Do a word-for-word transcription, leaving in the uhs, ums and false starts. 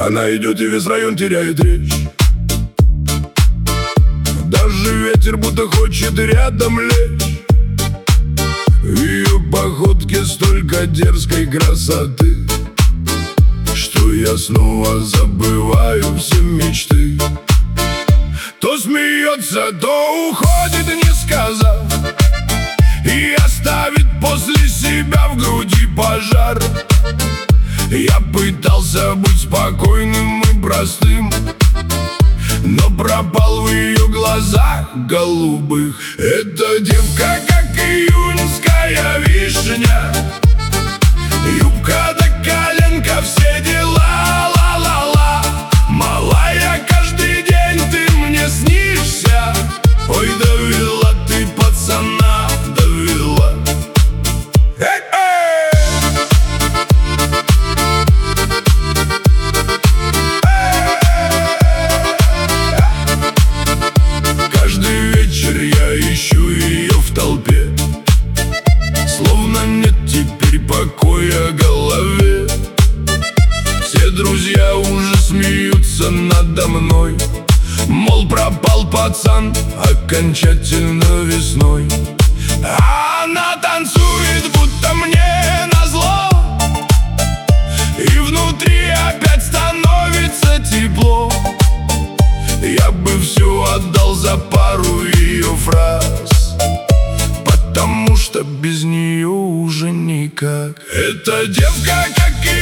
Она идет и весь район теряет речь. Даже ветер будто хочет рядом лечь. В ее походке столько дерзкой красоты, что я снова забываю все мечты. То смеется, то уходит, не сказав, и оставит после себя в груди пожар. Я пытался быть спокойным и простым, но пропал в ее глазах голубых. Эта девка, как июньская вишня, юбка до коленка, все дела, ла-ла-ла. Малая, каждый день ты мне снишься. Ой, довела ты пацана, довела. Эй-эй! Каждый вечер я ищу ее в толпе, словно нет теперь покоя в голове. Все друзья уже смеются надо мной, мол, пропал пацан окончательно весной. А она танцует, будто мне назло, и внутри опять становится тепло. Я бы все отдал за пару ее фраз, потому что без нее уже никак. Эта девка, как